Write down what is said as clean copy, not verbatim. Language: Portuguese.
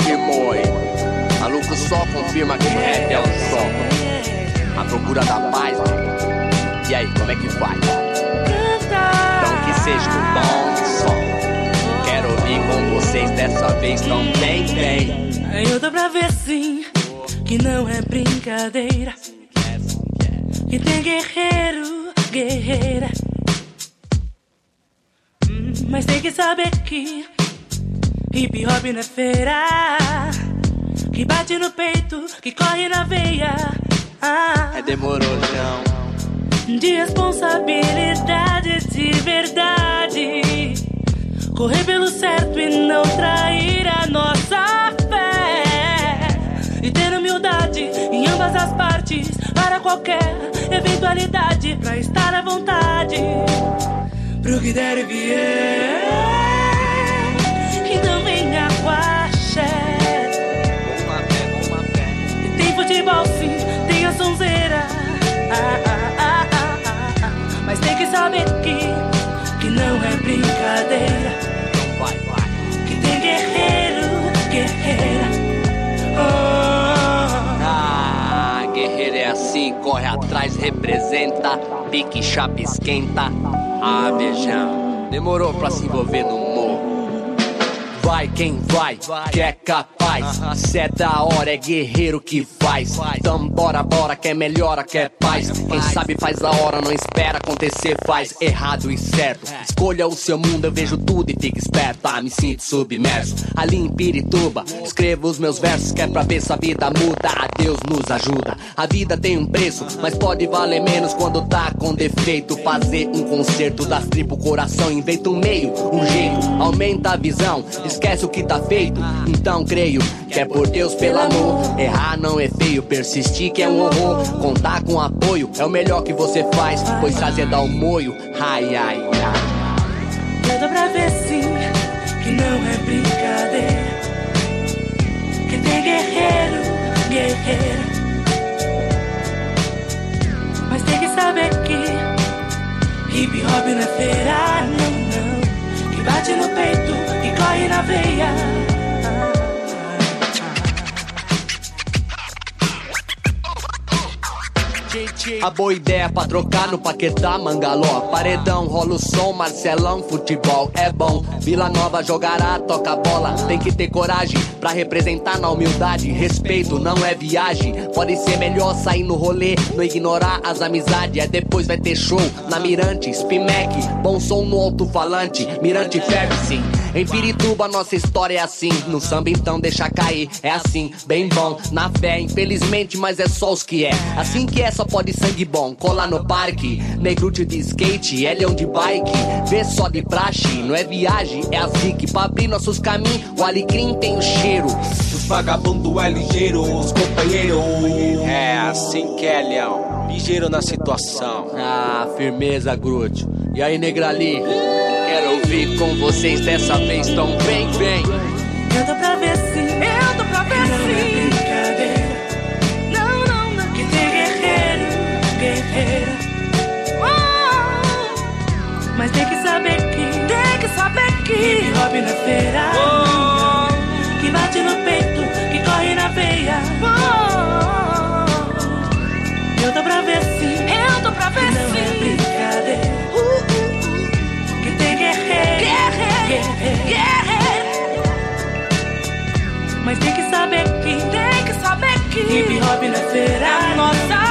confirmou aí. Maluco só confirma que o rap é o som. A procura da paz, né? E aí, como é que faz? Então que seja um bom som. Quero ouvir com vocês dessa vez também, bem. Eu tô pra ver sim, que não é brincadeira. Que tem guerreiro, guerreira. Mas tem que saber que hip hop não é feira, que bate no peito, que corre na veia. Demorou, não. De responsabilidade, de verdade. Correr pelo certo e não trair a nossa fé. E ter humildade em ambas as partes, para qualquer eventualidade, pra estar à vontade pro que der e vier. Então venha com a axé. Boa fé. E tem futebol sim, tem a sonzeira. Mas tem que saber que não é brincadeira. Então vai. Que tem guerreiro, guerreira. Guerreiro é assim, corre atrás, representa, pique, chapa, esquenta. Beijão. Demorou pra se envolver no morro. Vai quem vai, que é capaz. Cê é da hora, é guerreiro que faz. Então bora, que é melhora, que é paz. Quem sabe faz a hora, não espera acontecer, faz errado e certo. Escolha o seu mundo, eu vejo tudo e fica esperto. Me sinto submerso, ali em Pirituba. Escrevo os meus versos, que é pra ver se a vida muda. Deus nos ajuda. A vida tem um preço, mas pode valer menos quando tá com defeito. Fazer um concerto das tribos, coração, inventa um meio, um jeito, aumenta a visão. Esquece o que tá feito, então creio que é por Deus, pelo amor. Errar não é feio, persistir que é um horror. Contar com apoio é o melhor que você faz, pois fazer dá um moio. Ai. Eu tô pra ver sim, que não é brincadeira. Que tem guerreiro, guerreira. Mas tem que saber que hip hop não é feira, não. Que bate no peito, que corre na veia. A boa ideia pra trocar no Paquetá, Mangaló. Paredão, rola o som, Marcelão, futebol é bom. Vila Nova jogará, toca bola. Tem que ter coragem pra representar na humildade. Respeito não é viagem. Pode ser melhor sair no rolê, não ignorar as amizades. Depois vai ter show na Mirante, Spimec. Bom som no alto-falante, Mirante ferve sim. Em Pirituba nossa história é assim. No samba então deixa cair, é assim, bem bom. Na fé, infelizmente, mas é só os que é. Assim que é, só pode sangue bom. Colar no parque, negrute de skate, leão de bike. Vê só de praxe, não é viagem, é a zique. Pra abrir nossos caminhos, o alecrim tem o cheiro. Os vagabundos é ligeiro, os companheiros. É assim que é, Leão, ligeiro na situação. Firmeza, Grúcio. E aí, Negrali? Quero ouvir com vocês dessa vez tão bem. Eu tô pra ver sim, eu tô pra ver sim. Não é brincadeira. Não. Que tem guerreiro, guerreira. Mas tem que saber que hip hop na feira. Que bate no peito, que corre na veia. Eu tô pra ver sim, não é brincadeira. Que tem guerreiro. Mas tem que saber que hip hop na feira.